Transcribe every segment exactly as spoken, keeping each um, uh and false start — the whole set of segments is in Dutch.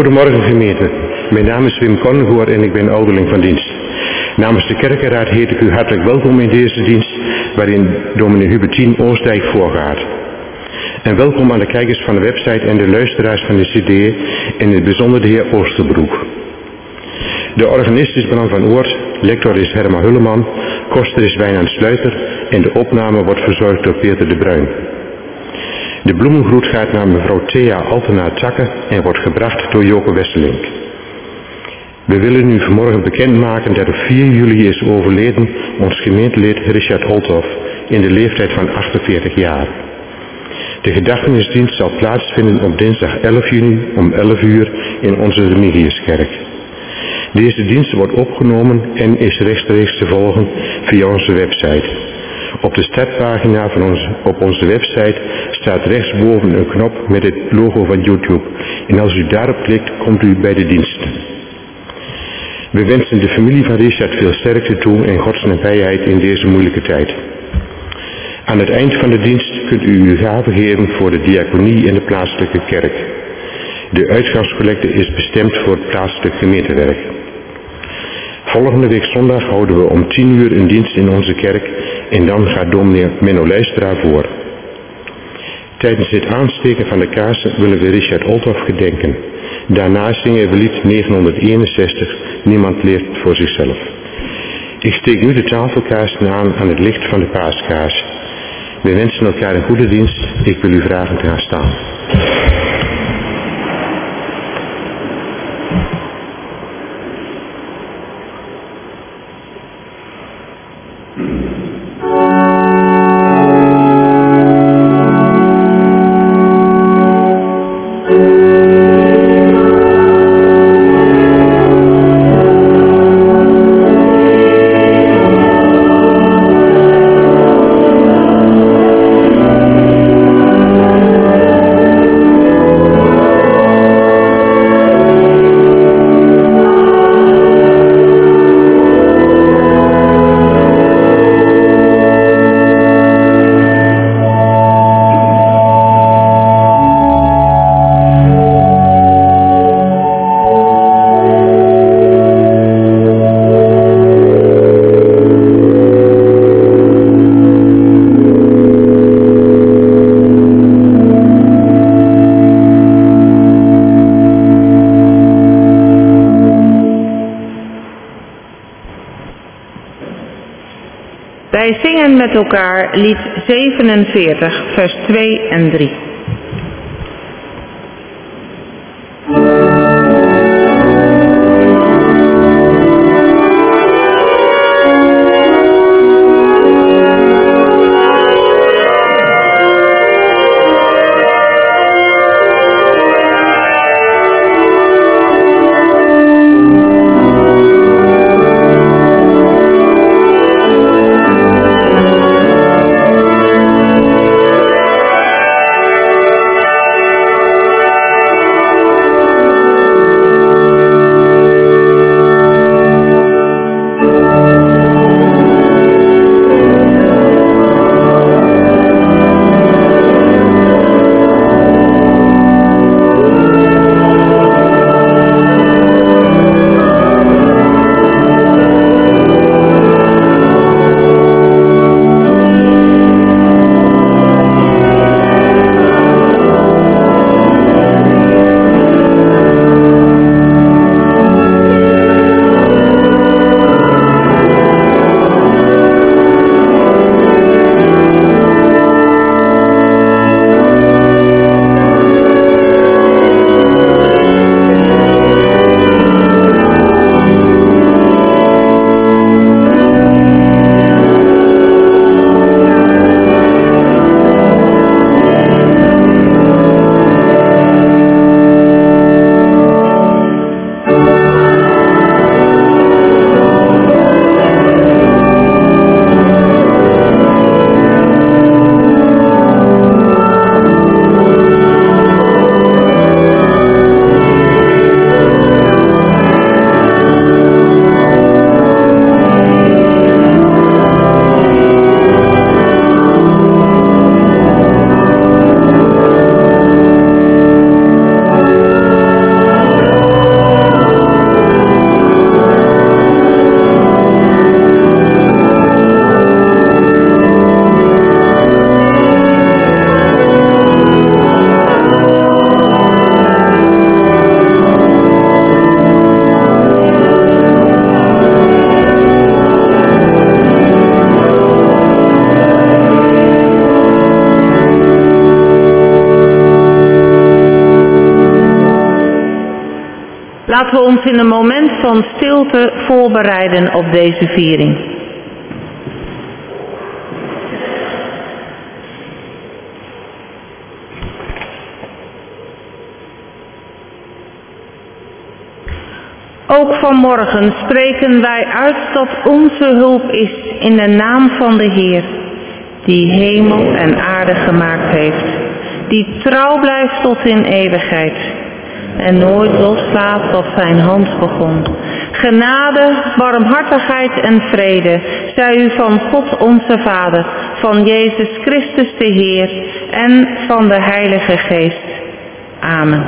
Goedemorgen gemeente, mijn naam is Wim Konnegoor en ik ben ouderling van dienst. Namens de kerkenraad heet ik u hartelijk welkom in deze dienst waarin dominee Hubertien Oostdijk voorgaat. En welkom aan de kijkers van de website en de luisteraars van de C D en in het bijzonder de heer Oosterbroek. De organist is Bram van Oort, lector is Herma Hulleman, koster is Wijnand Sluiter en de opname wordt verzorgd door Peter de Bruin. De bloemengroet gaat naar mevrouw Thea Altena-Takke en wordt gebracht door Joke Wesselink. We willen u vanmorgen bekendmaken dat op vier juli is overleden ons gemeentelid Richard Holthoff in de leeftijd van achtenveertig jaar. De gedachtenisdienst zal plaatsvinden op dinsdag elf juni om elf uur in onze Remigiuskerk. Deze dienst wordt opgenomen en is rechtstreeks te volgen via onze website. Op de startpagina van ons, op onze website staat rechtsboven een knop met het logo van YouTube. En als u daarop klikt, komt u bij de dienst. We wensen de familie van Richard veel sterkte toe en Gods nabijheid in deze moeilijke tijd. Aan het eind van de dienst kunt u uw gave geven voor de diaconie in de plaatselijke kerk. De uitgangscollecte is bestemd voor het plaatselijk gemeentewerk. Volgende week zondag houden we om tien uur een dienst in onze kerk en dan gaat dominee Menno Lijstra voor. Tijdens het aansteken van de kaarsen willen we Richard Holthoff gedenken. Daarna zingen we lied negenhonderdeenenzestig, Niemand leeft voor zichzelf. Ik steek nu de tafelkaarsen aan aan het licht van de paaskaars. We wensen elkaar een goede dienst. Ik wil u vragen te gaan staan. Wij zingen met elkaar lied zevenenveertig, vers twee en drie. Thank ons in een moment van stilte voorbereiden op deze viering. Ook vanmorgen spreken wij uit dat onze hulp is in de naam van de Heer, die hemel en aarde gemaakt heeft, die trouw blijft tot in eeuwigheid en nooit loslaat wat zijn hand begon. Genade, barmhartigheid en vrede zij u van God onze Vader, van Jezus Christus de Heer en van de Heilige Geest. Amen.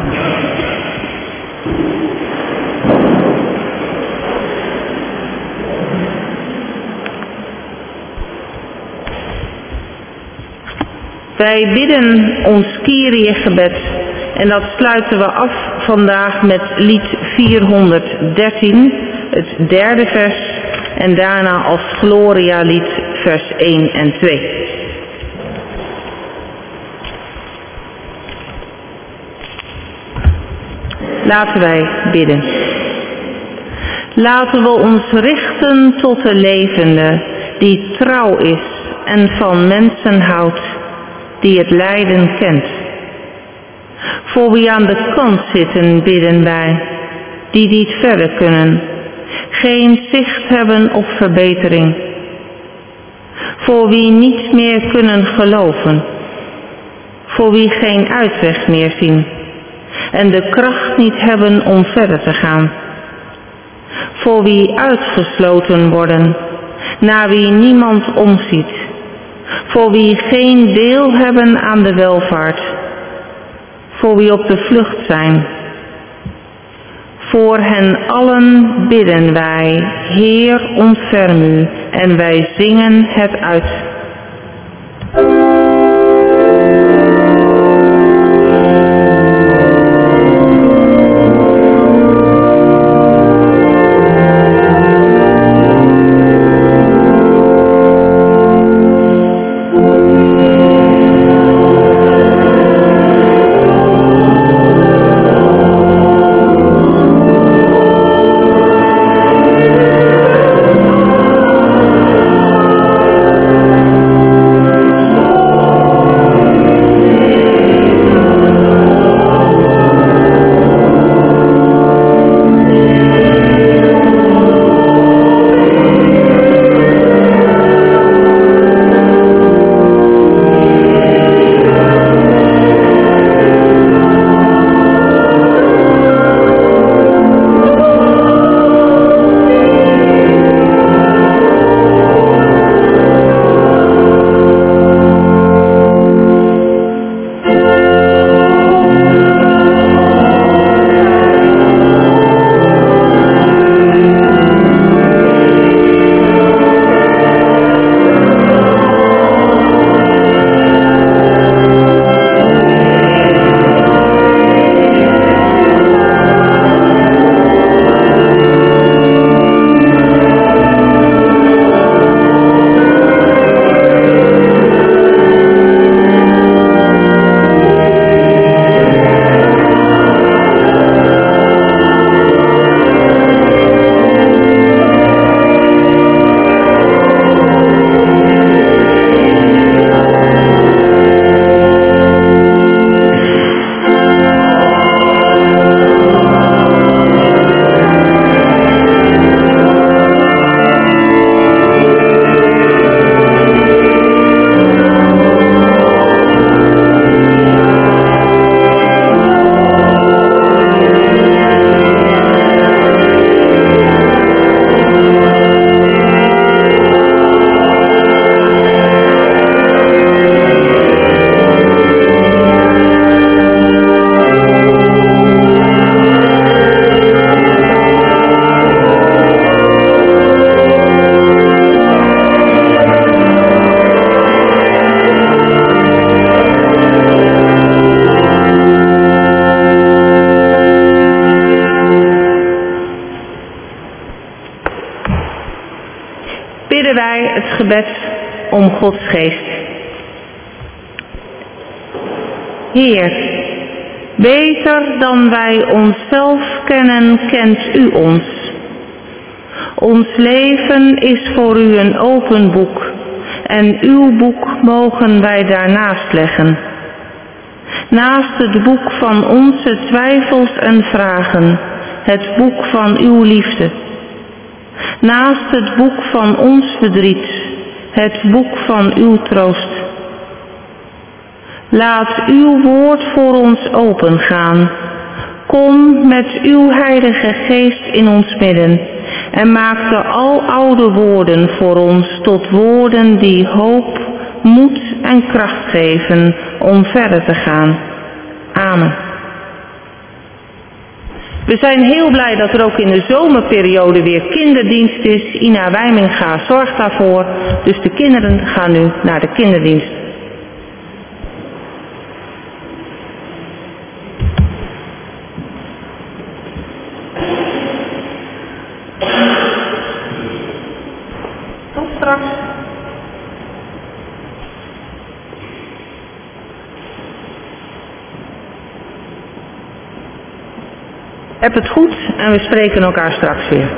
Wij bidden ons Kyrie-gebed en dat sluiten we af vandaag met lied vierhonderddertien, het derde vers, en daarna als Gloria-lied vers één en twee. Laten wij bidden. Laten we ons richten tot de levende, die trouw is en van mensen houdt, die het lijden kent. Voor wie aan de kant zitten bidden wij, die niet verder kunnen, geen zicht hebben op verbetering. Voor wie niet meer kunnen geloven, voor wie geen uitweg meer zien en de kracht niet hebben om verder te gaan. Voor wie uitgesloten worden, naar wie niemand omziet. Voor wie geen deel hebben aan de welvaart. Voor wie op de vlucht zijn. Voor hen allen bidden wij, Heer, ontferm u, en wij zingen het uit. bidden wij het gebed om Gods geest. Heer, Beter dan wij onszelf kennen, kent u ons. Ons leven is voor u een open boek en uw boek mogen wij daarnaast leggen. Naast het boek van onze twijfels en vragen, het boek van uw liefde. Naast het boek van ons verdriet, het boek van uw troost. Laat uw woord voor ons opengaan. Kom met uw Heilige Geest in ons midden en maak de aloude woorden voor ons tot woorden die hoop, moed en kracht geven om verder te gaan. Amen. We zijn heel blij dat er ook in de zomerperiode weer kinderdienst is. Ina Wijminga zorgt daarvoor. Dus de kinderen gaan nu naar de kinderdienst. Tot straks. Heb het goed en we spreken elkaar straks weer.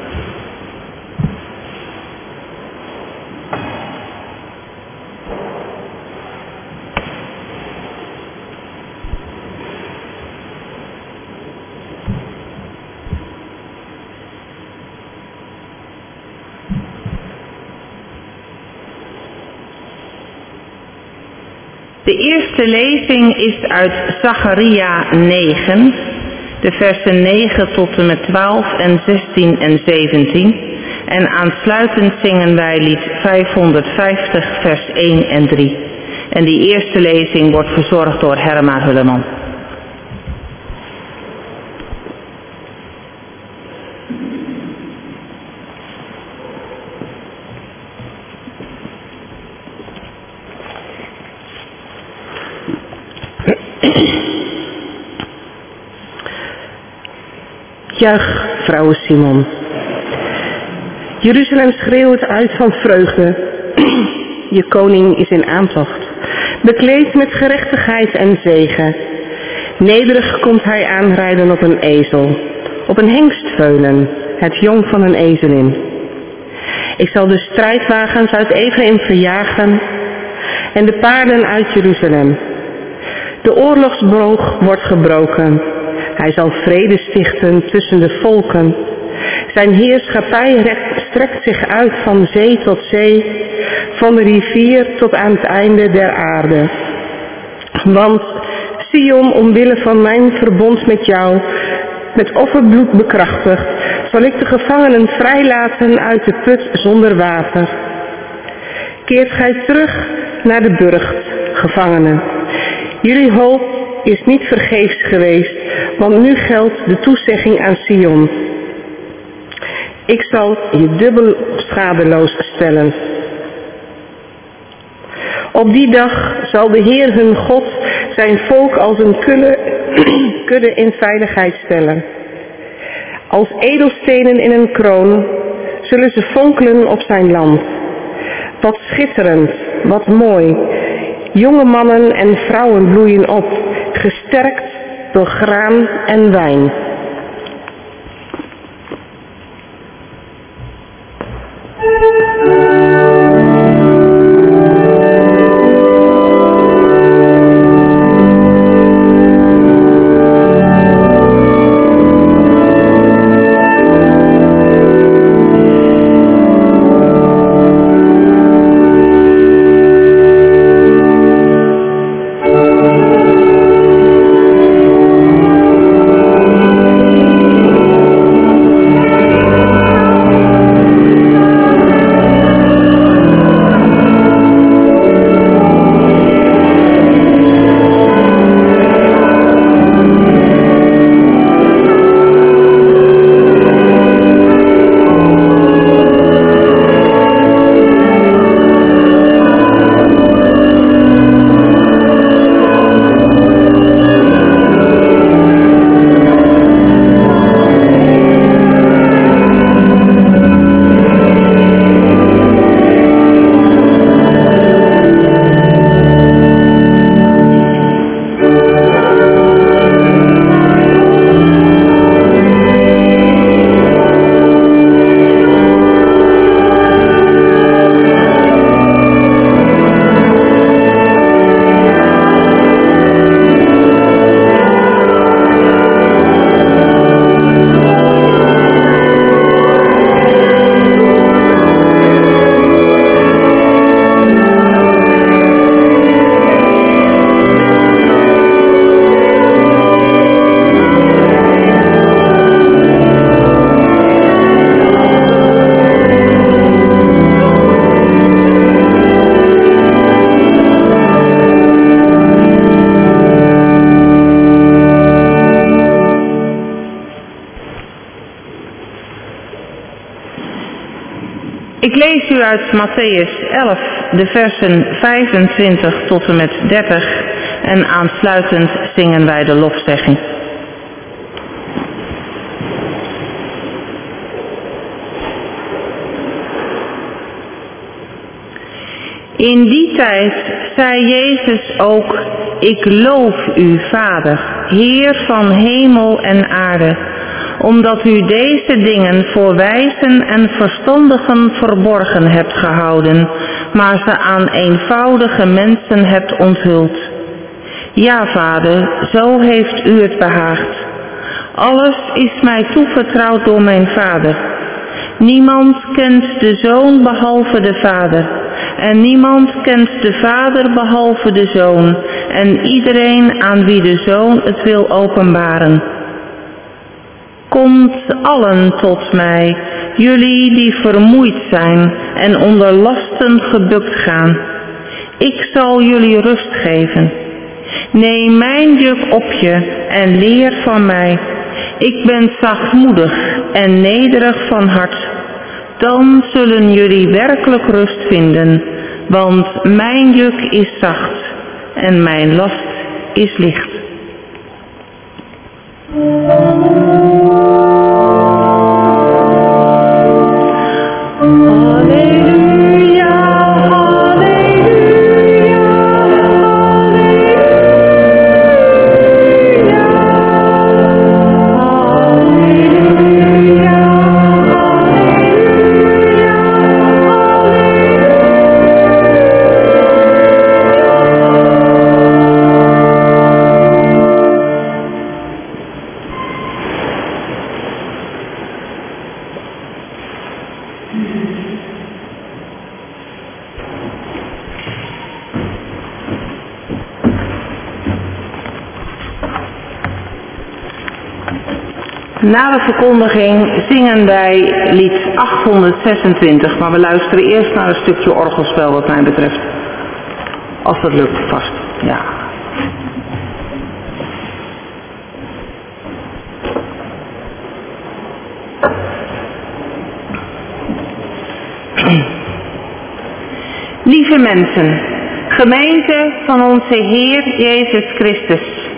De eerste lezing is uit Zacharia negen. De versen negen tot en met twaalf en zestien en zeventien. En aansluitend zingen wij lied vijfhonderdvijftig vers één en drie. En die eerste lezing wordt verzorgd door Herma Hulleman. Juich, vrouwen Simon. Jeruzalem schreeuwt uit van vreugde. Je koning is in aantocht, bekleed met gerechtigheid en zegen. Nederig komt hij aanrijden op een ezel, op een hengstveulen, het jong van een ezelin. Ik zal de strijdwagens uit Ephraim verjagen en de paarden uit Jeruzalem. De oorlogsboog wordt gebroken. Hij zal vrede stichten tussen de volken. Zijn heerschappij strekt zich uit van zee tot zee, van de rivier tot aan het einde der aarde. Want Sion, omwille van mijn verbond met jou, met offerbloed bekrachtigd, zal ik de gevangenen vrijlaten uit de put zonder water. Keert gij terug naar de burcht, gevangenen. Jullie hoop is niet vergeefs geweest, want nu geldt de toezegging aan Sion. Ik zal je dubbel schadeloos stellen. Op die dag zal de Heer hun God zijn volk als een kudde, kudde in veiligheid stellen. Als edelstenen in een kroon zullen ze fonkelen op zijn land. Wat schitterend, wat mooi. Jonge mannen en vrouwen bloeien op, gesterkt door graan en wijn. Thank you. Ik lees u uit Mattheüs elf, de versen vijfentwintig tot en met dertig en aansluitend zingen wij de lofzegging. In die tijd zei Jezus ook: ik loof u, Vader, Heer van hemel en aarde, omdat u deze dingen voor wijzen en verstandigen verborgen hebt gehouden, maar ze aan eenvoudige mensen hebt onthuld. Ja, Vader, zo heeft u het behaagd. Alles is mij toevertrouwd door mijn Vader. Niemand kent de Zoon behalve de Vader, en niemand kent de Vader behalve de Zoon, en iedereen aan wie de Zoon het wil openbaren. Komt allen tot mij, jullie die vermoeid zijn en onder lasten gebukt gaan. Ik zal jullie rust geven. Neem mijn juk op je en leer van mij. Ik ben zachtmoedig en nederig van hart. Dan zullen jullie werkelijk rust vinden, want mijn juk is zacht en mijn last is licht. Na de verkondiging zingen wij lied achthonderdzesentwintig, maar we luisteren eerst naar een stukje orgelspel wat mij betreft. Als dat lukt vast, ja. Lieve mensen, gemeente van onze Heer Jezus Christus.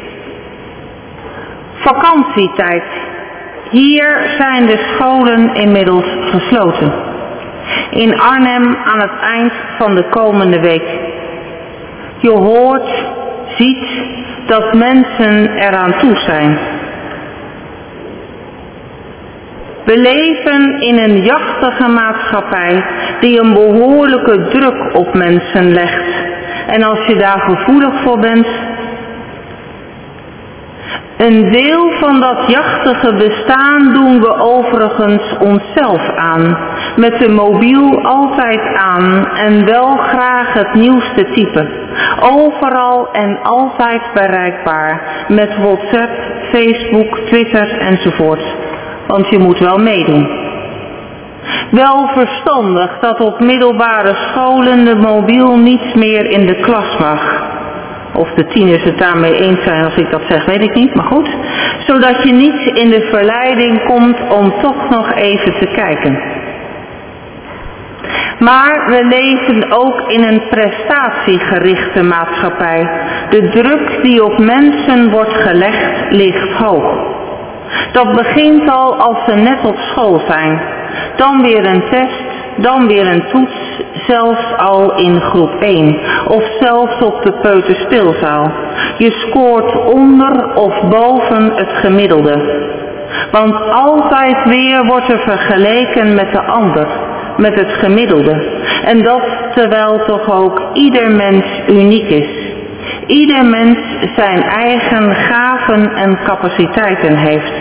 Vakantietijd. Hier zijn de scholen inmiddels gesloten. In Arnhem aan het eind van de komende week. Je hoort, ziet dat mensen eraan toe zijn. We leven in een jachtige maatschappij die een behoorlijke druk op mensen legt. En als je daar gevoelig voor bent, een deel van dat jachtige bestaan doen we overigens onszelf aan, met de mobiel altijd aan en wel graag het nieuwste type. Overal en altijd bereikbaar, met WhatsApp, Facebook, Twitter enzovoort. Want je moet wel meedoen. Wel verstandig dat op middelbare scholen de mobiel niet meer in de klas mag. Of de tieners het daarmee eens zijn als ik dat zeg, weet ik niet, maar goed. Zodat je niet in de verleiding komt om toch nog even te kijken. Maar we leven ook in een prestatiegerichte maatschappij. De druk die op mensen wordt gelegd ligt hoog. Dat begint al als ze net op school zijn. Dan weer een test, dan weer een toets, zelfs al in groep één. Of zelfs op de peuterspeelzaal. Je scoort onder of boven het gemiddelde. Want altijd weer wordt er vergeleken met de ander, met het gemiddelde. En dat terwijl toch ook ieder mens uniek is. Ieder mens zijn eigen gaven en capaciteiten heeft.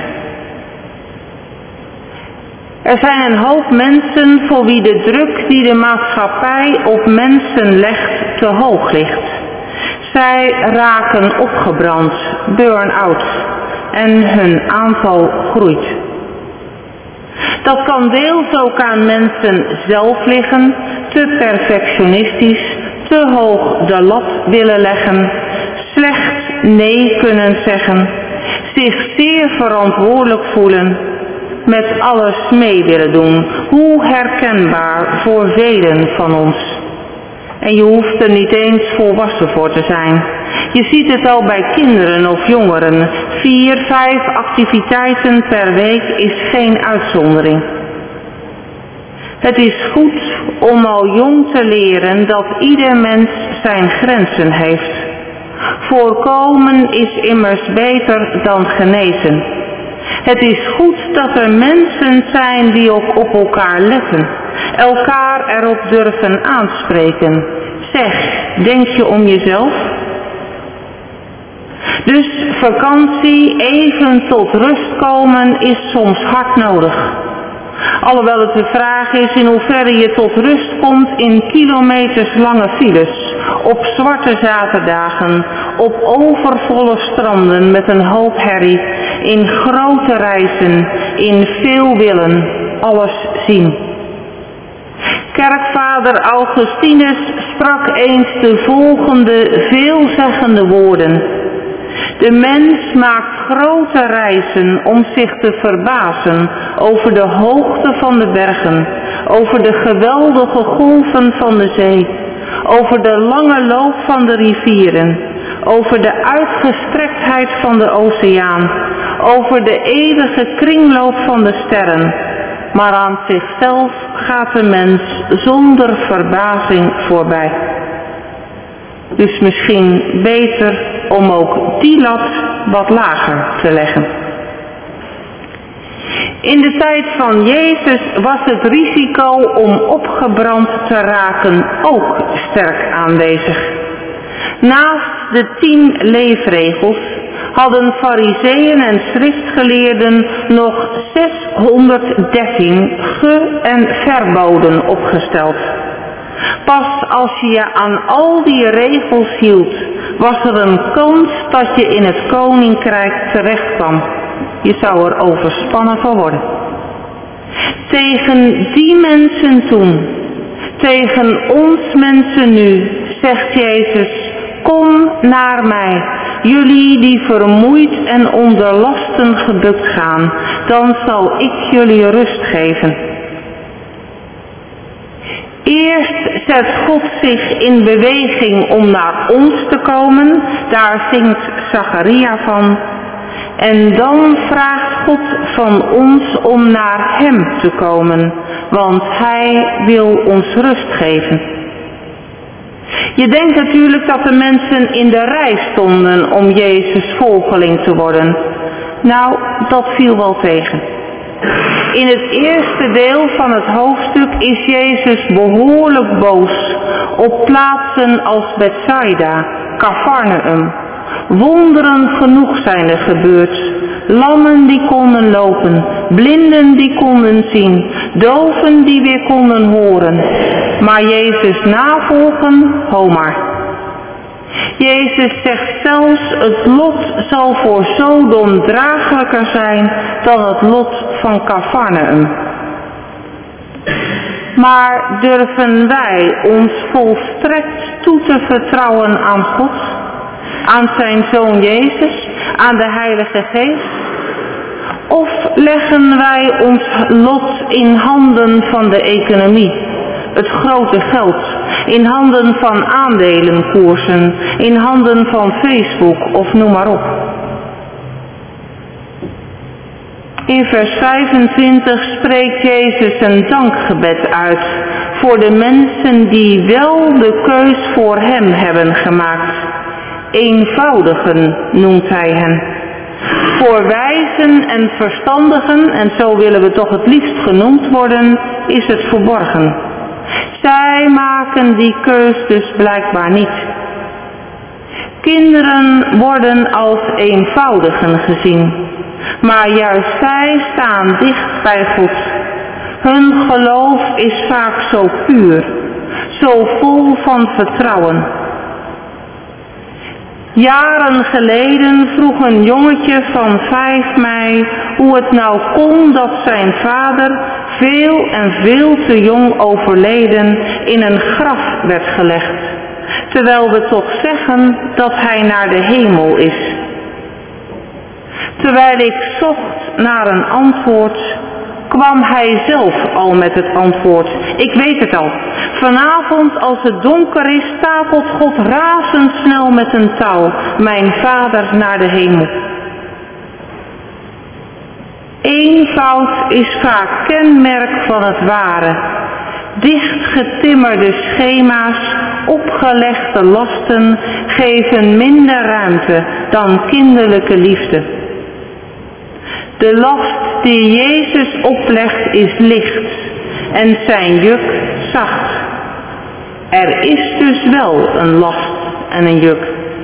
Er zijn een hoop mensen voor wie de druk die de maatschappij op mensen legt te hoog ligt. Zij raken opgebrand, burn-out, en hun aantal groeit. Dat kan deels ook aan mensen zelf liggen, te perfectionistisch, te hoog de lat willen leggen, slecht nee kunnen zeggen, zich zeer verantwoordelijk voelen, met alles mee willen doen. Hoe herkenbaar voor velen van ons. En je hoeft er niet eens volwassen voor te zijn. Je ziet het al bij kinderen of jongeren. Vier, vijf activiteiten per week is geen uitzondering. Het is goed om al jong te leren dat ieder mens zijn grenzen heeft. Voorkomen is immers beter dan genezen. Het is goed dat er mensen zijn die ook op elkaar letten. Elkaar erop durven aanspreken. Zeg, denk je om jezelf? Dus vakantie, even tot rust komen, is soms hard nodig. Alhoewel het de vraag is in hoeverre je tot rust komt in kilometers lange files, op zwarte zaterdagen, op overvolle stranden met een hoop herrie, in grote reizen, in veel willen, alles zien. Kerkvader Augustinus sprak eens de volgende veelzeggende woorden. De mens maakt grote reizen om zich te verbazen over de hoogte van de bergen, over de geweldige golven van de zee, over de lange loop van de rivieren, over de uitgestrektheid van de oceaan, over de eeuwige kringloop van de sterren. Maar aan zichzelf gaat de mens zonder verbazing voorbij. Dus misschien beter om ook die lat wat lager te leggen. In de tijd van Jezus was het risico om opgebrand te raken ook sterk aanwezig. Naast de tien leefregels hadden farizeeën en schriftgeleerden nog zeshonderddertien ge- en verboden opgesteld. Pas als je je aan al die regels hield, was er een kans dat je in het koninkrijk terecht kwam. Je zou er overspannen van worden. Tegen die mensen toen, tegen ons mensen nu, zegt Jezus, kom naar mij, jullie die vermoeid en onder lasten gebukt gaan, dan zal ik jullie rust geven. Eerst zet God zich in beweging om naar ons te komen, daar zingt Zacharia van. En dan vraagt God van ons om naar hem te komen, want hij wil ons rust geven. Je denkt natuurlijk dat de mensen in de rij stonden om Jezus volgeling te worden. Nou, dat viel wel tegen. In het eerste deel van het hoofdstuk is Jezus behoorlijk boos op plaatsen als Bethsaida, Cafarnaum. Wonderen genoeg zijn er gebeurd. Lammen die konden lopen, blinden die konden zien, doven die weer konden horen. Maar Jezus navolgen, ho maar. Jezus zegt zelfs, het lot zal voor Sodom draaglijker zijn dan het lot van Cafarnaum. Maar durven wij ons volstrekt toe te vertrouwen aan God? Aan zijn Zoon Jezus? Aan de Heilige Geest? Of leggen wij ons lot in handen van de economie, het grote geld, in handen van aandelenkoersen, in handen van Facebook of noem maar op? In vers vijfentwintig spreekt Jezus een dankgebed uit voor de mensen die wel de keus voor hem hebben gemaakt. Eenvoudigen noemt hij hen. Voor wijzen en verstandigen, en zo willen we toch het liefst genoemd worden, is het verborgen. Zij maken die keus dus blijkbaar niet. Kinderen worden als eenvoudigen gezien, maar juist zij staan dicht bij God. Hun geloof is vaak zo puur, zo vol van vertrouwen. Jaren geleden vroeg een jongetje van vijf mij hoe het nou kon dat zijn vader veel en veel te jong overleden in een graf werd gelegd, terwijl we toch zeggen dat hij naar de hemel is. Terwijl ik zocht naar een antwoord, kwam hij zelf al met het antwoord. Ik weet het al. Vanavond als het donker is, stapelt God razendsnel met een touw mijn Vader naar de hemel. Eenvoud is vaak kenmerk van het ware. Dichtgetimmerde schema's, opgelegde lasten geven minder ruimte dan kinderlijke liefde. De last die Jezus oplegt is licht en zijn juk zacht. Er is dus wel een last en een juk.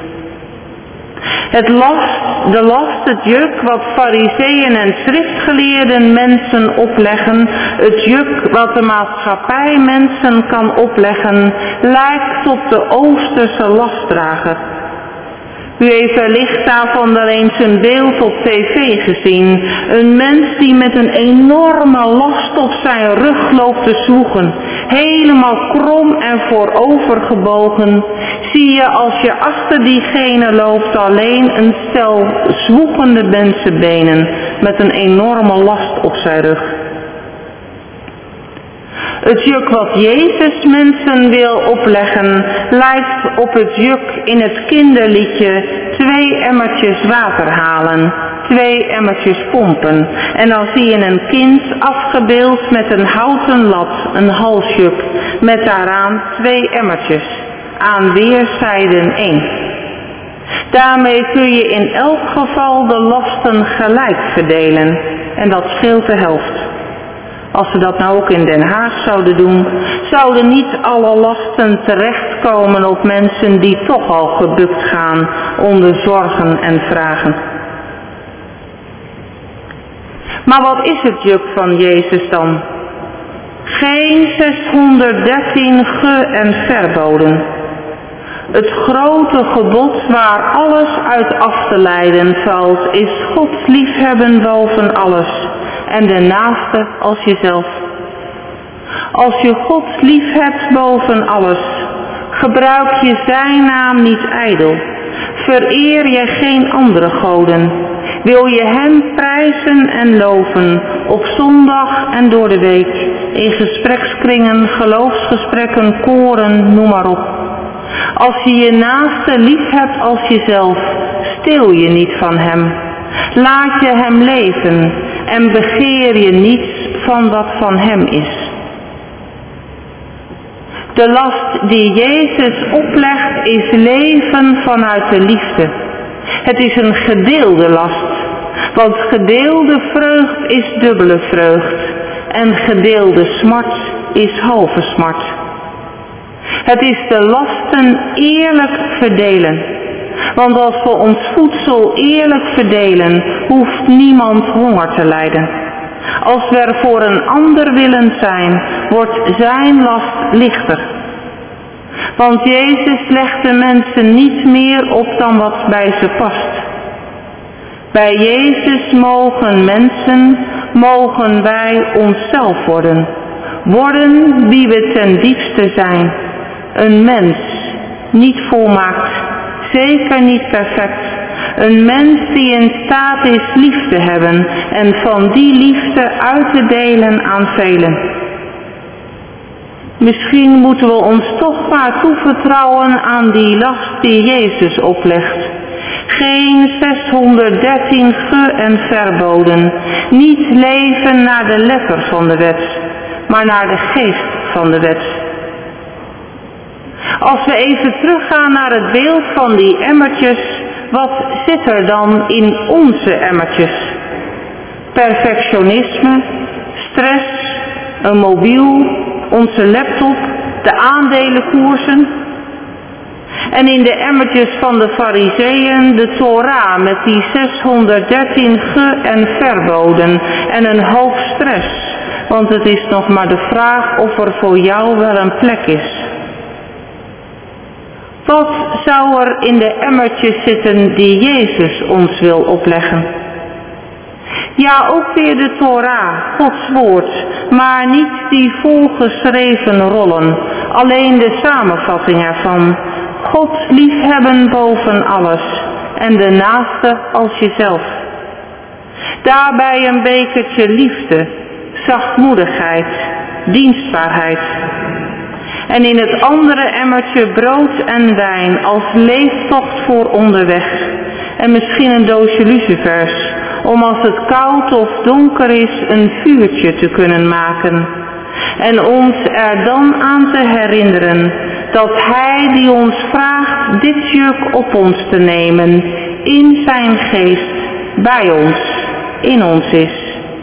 Het last, de last, het juk wat fariseeën en schriftgeleerden mensen opleggen, het juk wat de maatschappij mensen kan opleggen, lijkt op de Oosterse lastdrager. U heeft wellicht daarvan wel eens een beeld op tv gezien. Een mens die met een enorme last op zijn rug loopt te zwoegen. Helemaal krom en voorovergebogen. Zie je als je achter diegene loopt alleen een stel zwoegende mensenbenen met een enorme last op zijn rug. Het juk wat Jezus mensen wil opleggen, lijkt op het juk in het kinderliedje twee emmertjes water halen, twee emmertjes pompen. En dan zie je een kind afgebeeld met een houten lat, een halsjuk, met daaraan twee emmertjes, aan weerszijden één. Daarmee kun je in elk geval de lasten gelijk verdelen en dat scheelt de helft. Als ze dat nou ook in Den Haag zouden doen, zouden niet alle lasten terechtkomen op mensen die toch al gebukt gaan onder zorgen en vragen. Maar wat is het juk van Jezus dan? Geen zeshonderddertien ge- en verboden. Het grote gebod waar alles uit af te leiden valt, is Gods liefhebben boven alles en de naaste als jezelf. Als je God liefhebt boven alles, gebruik je zijn naam niet ijdel. Vereer je geen andere goden. Wil je hem prijzen en loven, op zondag en door de week, in gesprekskringen, geloofsgesprekken, koren, noem maar op. Als je je naaste lief hebt als jezelf, stil je niet van hem. Laat je hem leven en begeer je niets van wat van hem is. De last die Jezus oplegt is leven vanuit de liefde. Het is een gedeelde last, want gedeelde vreugd is dubbele vreugd en gedeelde smart is halve smart. Het is de lasten eerlijk verdelen. Want als we ons voedsel eerlijk verdelen, hoeft niemand honger te lijden. Als we er voor een ander willen zijn, wordt zijn last lichter. Want Jezus legt de mensen niet meer op dan wat bij ze past. Bij Jezus mogen mensen, mogen wij onszelf worden. Worden wie we ten diepste zijn. Een mens, niet volmaakt, zeker niet perfect. Een mens die in staat is lief te hebben en van die liefde uit te delen aan velen. Misschien moeten we ons toch maar toevertrouwen aan die last die Jezus oplegt. Geen zeshonderddertien ge- en verboden. Niet leven naar de letter van de wet, maar naar de geest van de wet. Als we even teruggaan naar het beeld van die emmertjes, wat zit er dan in onze emmertjes? Perfectionisme, stress, een mobiel, onze laptop, de aandelenkoersen. En in de emmertjes van de fariseeën de Torah met die zeshonderddertien ge- en verboden en een hoop stress. Want het is nog maar de vraag of er voor jou wel een plek is. Wat zou er in de emmertjes zitten die Jezus ons wil opleggen? Ja, ook weer de Torah, Gods woord, maar niet die volgeschreven rollen, alleen de samenvatting ervan. God liefhebben boven alles en de naaste als jezelf. Daarbij een bekertje liefde, zachtmoedigheid, dienstbaarheid. En in het andere emmertje brood en wijn als leeftocht voor onderweg. En misschien een doosje lucifers, om als het koud of donker is een vuurtje te kunnen maken. En ons er dan aan te herinneren dat Hij die ons vraagt dit juk op ons te nemen, in zijn geest, bij ons, in ons is.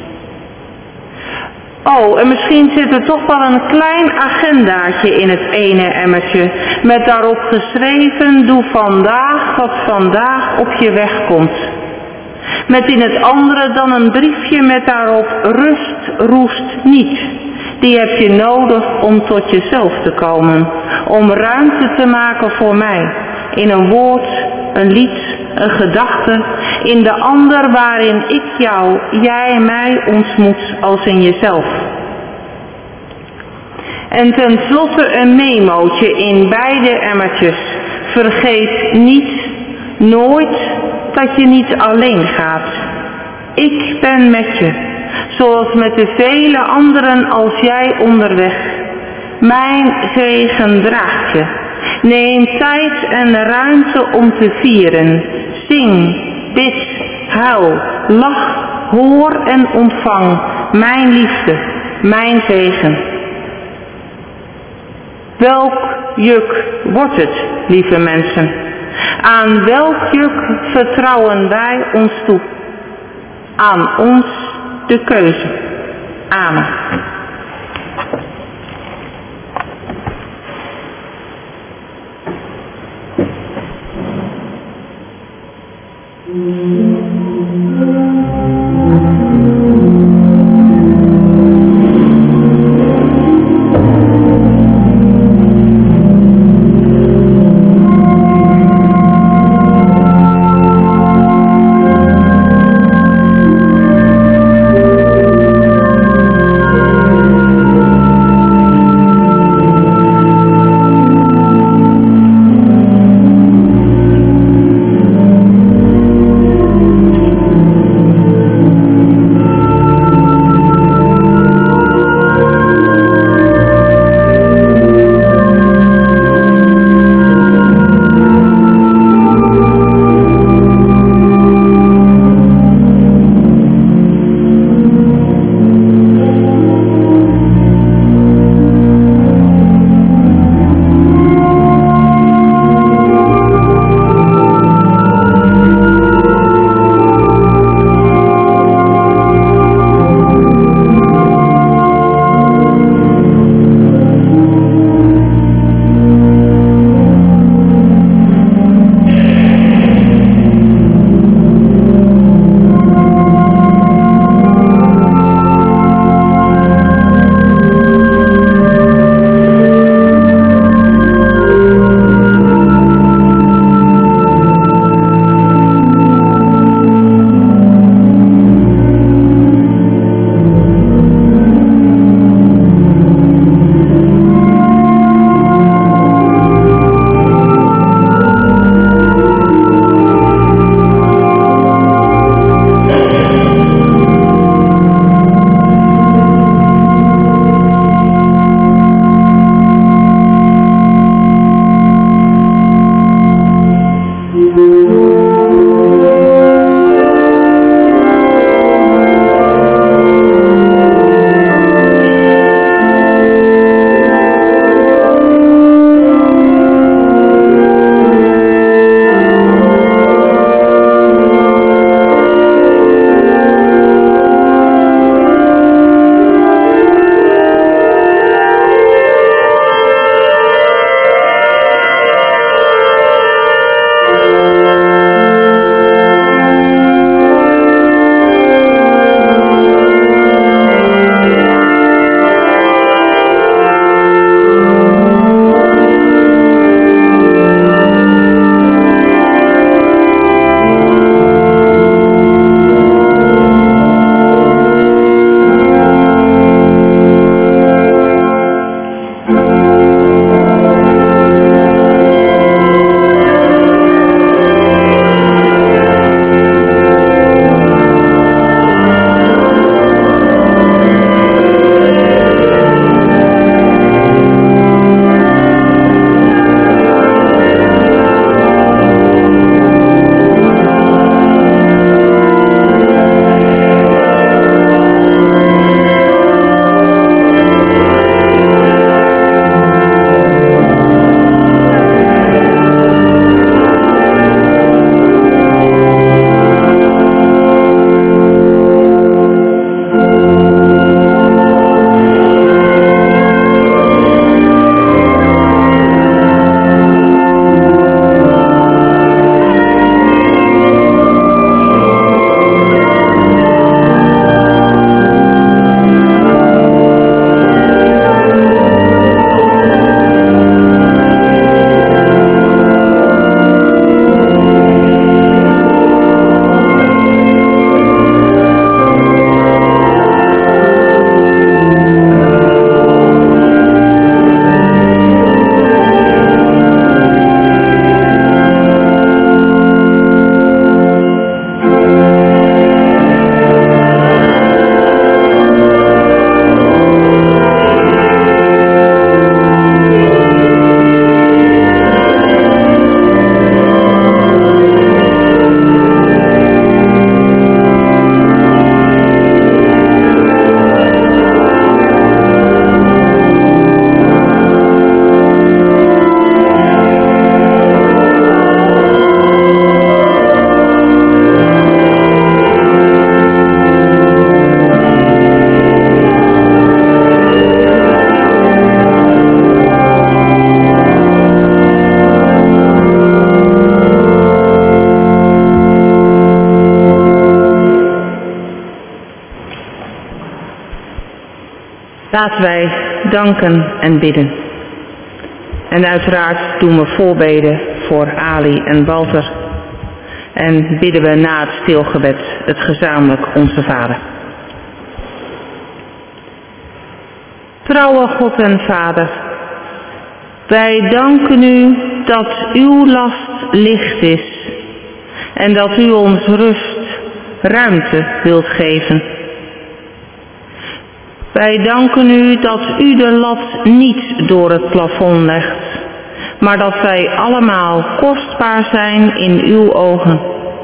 Oh, en misschien zit er toch wel een klein agendaatje in het ene emmertje, met daarop geschreven, doe vandaag wat vandaag op je weg komt. Met in het andere dan een briefje met daarop, rust roest niet. Die heb je nodig om tot jezelf te komen, om ruimte te maken voor mij. In een woord, een lied, een gedachte, in de ander waarin ik jou, jij mij ontmoet als in jezelf. En tenslotte een memootje in beide emmertjes. Vergeet niet, nooit, dat je niet alleen gaat. Ik ben met je, zoals met de vele anderen als jij onderweg. Mijn zegen draagt je. Neem tijd en ruimte om te vieren. Zing, bid, huil, lach, hoor en ontvang mijn liefde, mijn zegen. Welk juk wordt het, lieve mensen? Aan welk juk vertrouwen wij ons toe? Aan ons de keuze. Amen. Thank you. Laten wij danken en bidden. En uiteraard doen we voorbeden voor Ali en Walter. En bidden we na het stilgebed het gezamenlijk Onze Vader. Trouwe God en Vader, wij danken u dat uw last licht is en dat u ons rust, ruimte wilt geven. Wij danken u dat u de lat niet door het plafond legt, maar dat wij allemaal kostbaar zijn in uw ogen.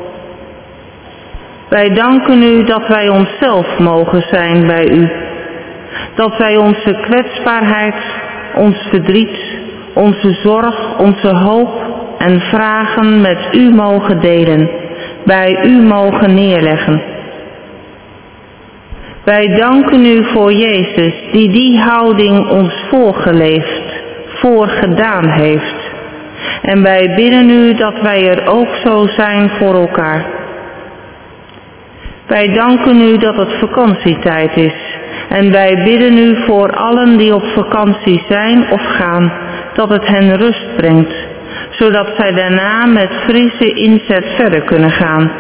Wij danken u dat wij onszelf mogen zijn bij u. Dat wij onze kwetsbaarheid, ons verdriet, onze zorg, onze hoop en vragen met u mogen delen, bij u mogen neerleggen. Wij danken u voor Jezus, die die houding ons voorgeleefd, voorgedaan heeft. En wij bidden u dat wij er ook zo zijn voor elkaar. Wij danken u dat het vakantietijd is. En wij bidden u voor allen die op vakantie zijn of gaan, dat het hen rust brengt, zodat zij daarna met frisse inzet verder kunnen gaan.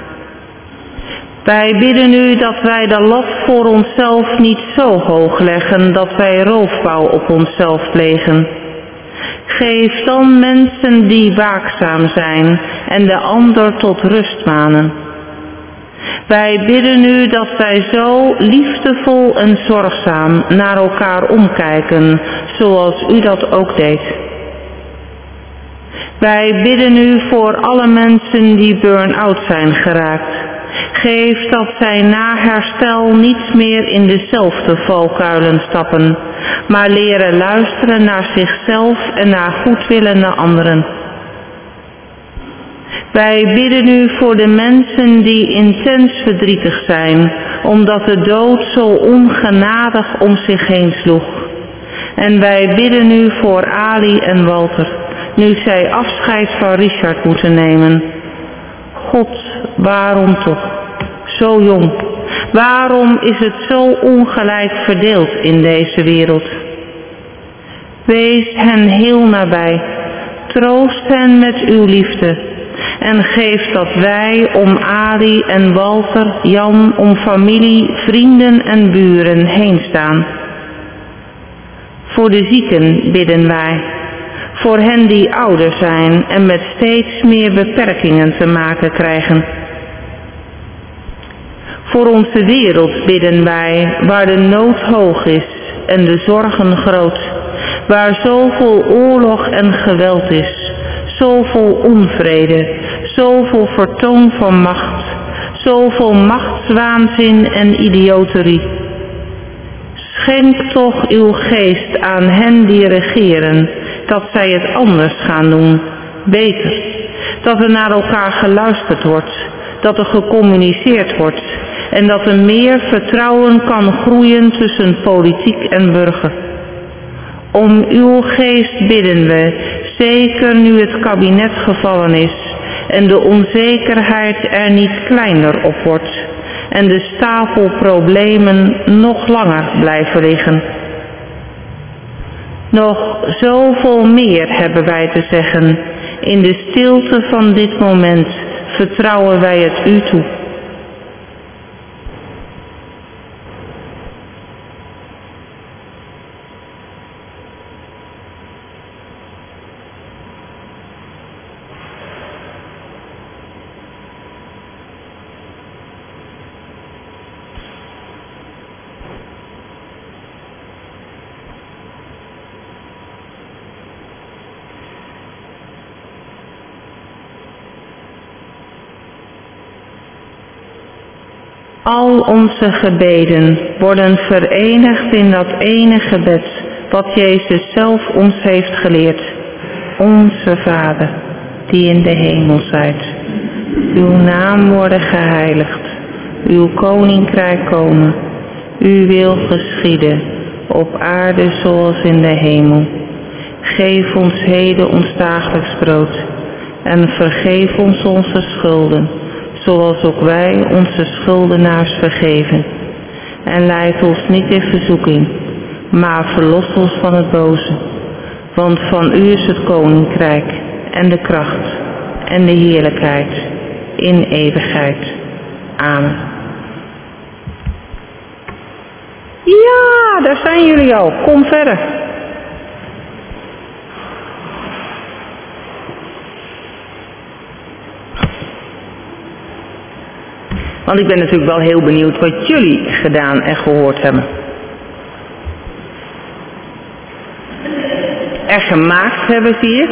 Wij bidden u dat wij de lat voor onszelf niet zo hoog leggen dat wij roofbouw op onszelf plegen. Geef dan mensen die waakzaam zijn en de ander tot rust manen. Wij bidden u dat wij zo liefdevol en zorgzaam naar elkaar omkijken, zoals u dat ook deed. Wij bidden u voor alle mensen die burn-out zijn geraakt. Geef dat zij na herstel niet meer in dezelfde valkuilen stappen, maar leren luisteren naar zichzelf en naar goedwillende anderen. Wij bidden u voor de mensen die intens verdrietig zijn, omdat de dood zo ongenadig om zich heen sloeg. En wij bidden u voor Ali en Walter, nu zij afscheid van Richard moeten nemen. God, waarom toch? Zo jong. Waarom is het zo ongelijk verdeeld in deze wereld? Wees hen heel nabij. Troost hen met uw liefde. En geef dat wij om Ali en Walter, Jan, om familie, vrienden en buren heen staan. Voor de zieken bidden wij. Voor hen die ouder zijn en met steeds meer beperkingen te maken krijgen. Voor onze wereld bidden wij, waar de nood hoog is en de zorgen groot. Waar zoveel oorlog en geweld is, zoveel onvrede, zoveel vertoon van macht, zoveel machtswaanzin en idioterie. Schenk toch uw geest aan hen die regeren, dat zij het anders gaan doen, beter. Dat er naar elkaar geluisterd wordt, dat er gecommuniceerd wordt en dat er meer vertrouwen kan groeien tussen politiek en burger. Om uw geest bidden we, zeker nu het kabinet gevallen is en de onzekerheid er niet kleiner op wordt en de stapel problemen nog langer blijven liggen. Nog zoveel meer hebben wij te zeggen. In de stilte van dit moment vertrouwen wij het u toe. Al onze gebeden worden verenigd in dat ene gebed wat Jezus zelf ons heeft geleerd. Onze Vader, die in de hemel zijt. Uw naam worden geheiligd. Uw koninkrijk komen. Uw wil geschieden, op aarde zoals in de hemel. Geef ons heden ons dagelijks brood. En vergeef ons onze schulden, zoals ook wij onze schuldenaars vergeven. En leid ons niet in verzoeking, maar verlos ons van het boze. Want van u is het koninkrijk en de kracht en de heerlijkheid in eeuwigheid. Amen. Ja, daar zijn jullie al. Kom verder. Want ik ben natuurlijk wel heel benieuwd wat jullie gedaan en gehoord hebben. Er gemaakt hebben, zie ik.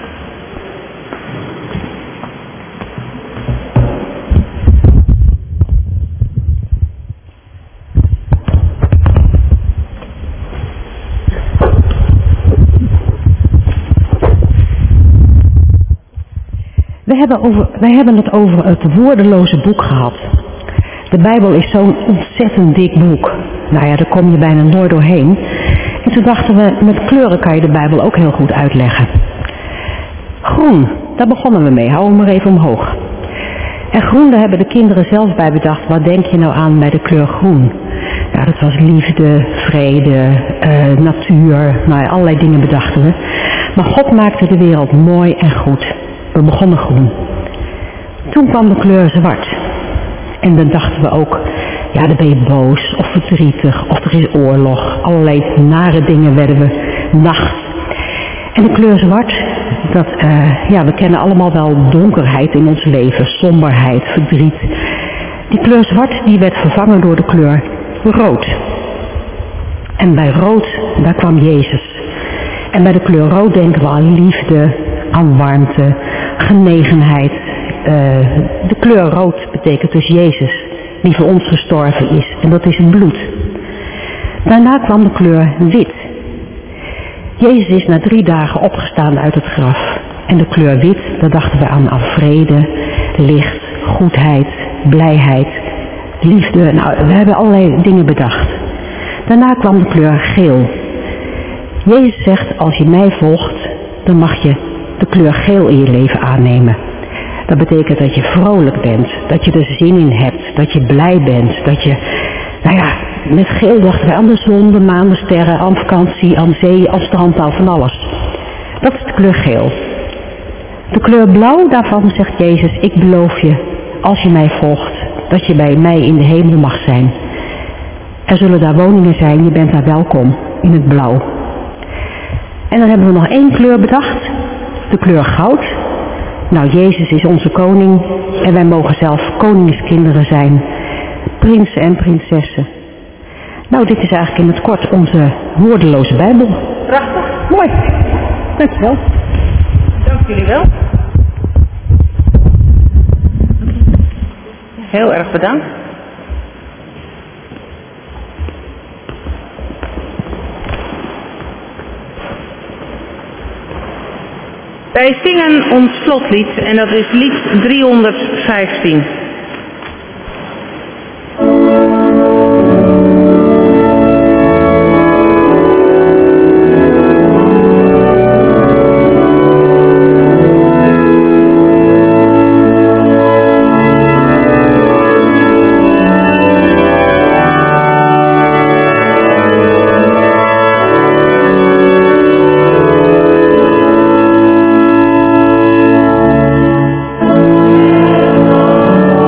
We hebben, over, wij hebben het over het woordeloze boek gehad. De Bijbel is zo'n ontzettend dik boek. Nou ja, daar kom je bijna nooit doorheen. En toen dachten we, met kleuren kan je de Bijbel ook heel goed uitleggen. Groen, daar begonnen we mee. Hou hem maar even omhoog. En groen, daar hebben de kinderen zelf bij bedacht. Wat denk je nou aan bij de kleur groen? Nou, dat was liefde, vrede, uh, natuur. Nou ja, allerlei dingen bedachten we. Maar God maakte de wereld mooi en goed. We begonnen groen. Toen kwam de kleur zwart. En dan dachten we ook, ja, dan ben je boos of verdrietig of er is oorlog. Allerlei nare dingen werden we nacht. En de kleur zwart, dat, uh, ja, we kennen allemaal wel donkerheid in ons leven, somberheid, verdriet. Die kleur zwart, die werd vervangen door de kleur rood. En bij rood, daar kwam Jezus. En bij de kleur rood denken we aan liefde, aan warmte, genegenheid. Uh, de kleur rood betekent dus Jezus, die voor ons gestorven is. En dat is het bloed. Daarna kwam de kleur wit. Jezus is na drie dagen opgestaan uit het graf. En de kleur wit, daar dachten we aan, aan vrede, licht, goedheid, blijheid, liefde. Nou, we hebben allerlei dingen bedacht. Daarna kwam de kleur geel. Jezus zegt, als je mij volgt, dan mag je de kleur geel in je leven aannemen. Dat betekent dat je vrolijk bent, dat je er zin in hebt, dat je blij bent, dat je, nou ja, met geel dachten we aan de zon, de maan, de sterren, aan vakantie, aan zee, aan strand, nou van alles. Dat is de kleur geel. De kleur blauw, daarvan zegt Jezus, ik beloof je, als je mij volgt, dat je bij mij in de hemel mag zijn. Er zullen daar woningen zijn, je bent daar welkom, in het blauw. En dan hebben we nog één kleur bedacht, de kleur goud. Nou, Jezus is onze koning en wij mogen zelf koningskinderen zijn, prinsen en prinsessen. Nou, dit is eigenlijk in het kort onze woordeloze Bijbel. Prachtig. Mooi. Dankjewel. Dank jullie wel. Heel erg bedankt. Wij zingen ons slotlied en dat is lied driehonderdvijftien. Oh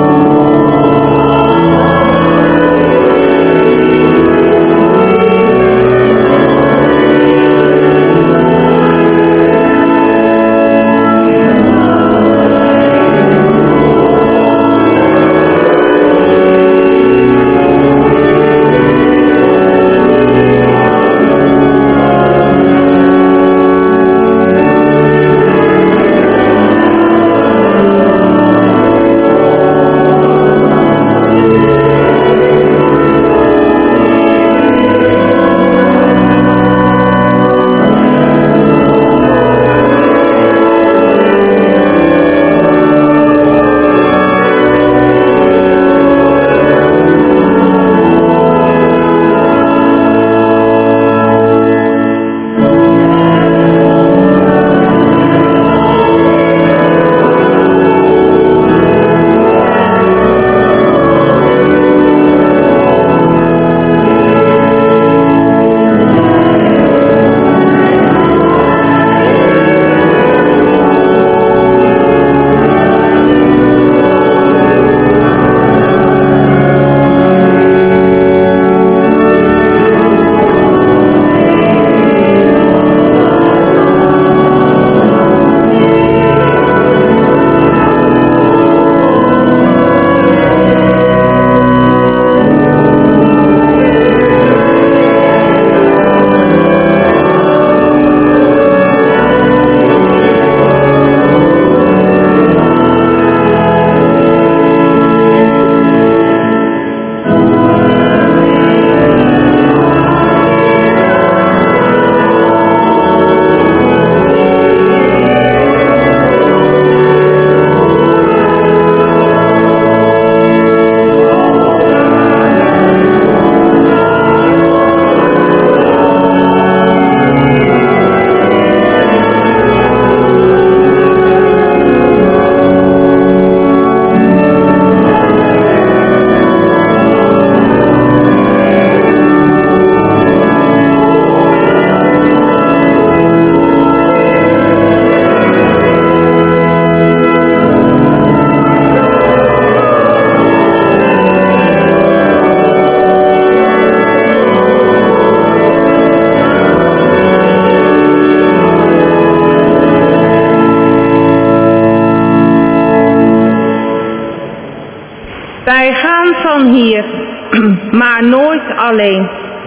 van hier, maar nooit alleen.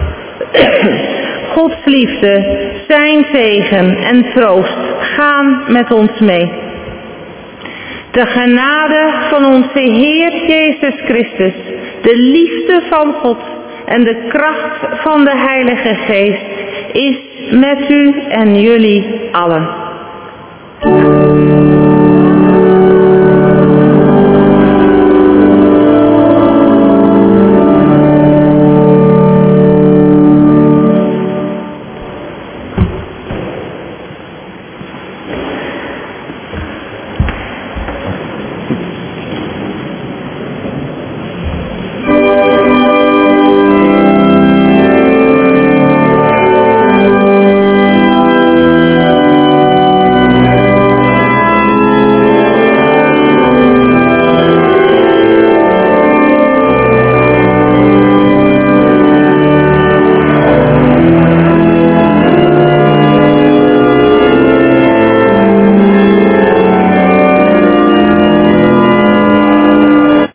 Gods liefde, zijn zegen en troost gaan met ons mee. De genade van onze Heer Jezus Christus, de liefde van God en de kracht van de Heilige Geest is met u en jullie allen.